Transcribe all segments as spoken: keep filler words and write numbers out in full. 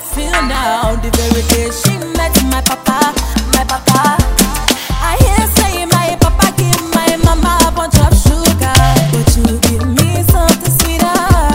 feel now. The very day she met my papa, my papa. I hear say my papa give my mama a bunch of sugar, but you give me something sweeter.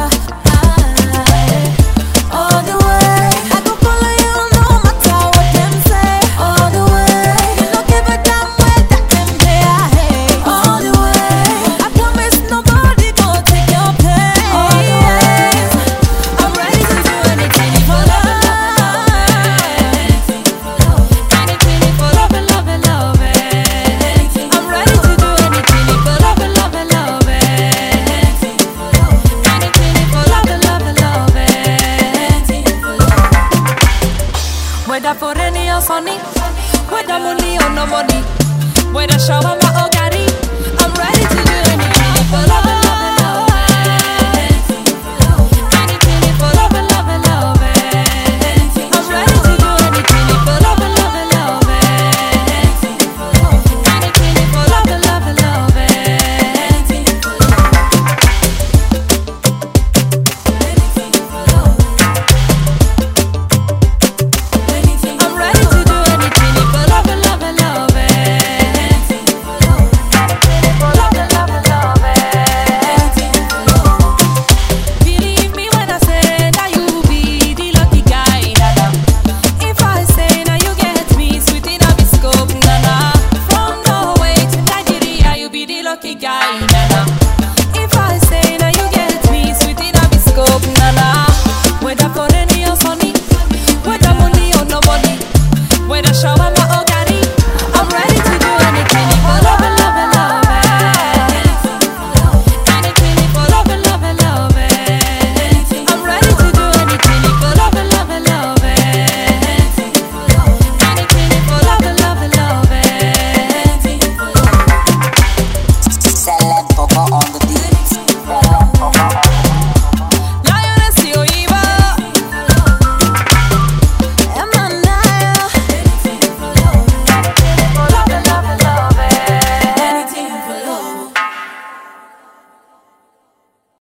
I, all the way, I go follow you no matter what them say. All the way, you don't give a damn where that them day I hate. All the way, I promise nobody gon' take your place. All the way, I'm ready to do anything for love. Anything for love, anything for love, love, love. I'm ready to do anything for love, love, love. Anything for love, anything for love, love, love. Anything for love. Whether for rainy or sunny, whether money or no money, whether shawarma or gari, I'm ready to do anything for love.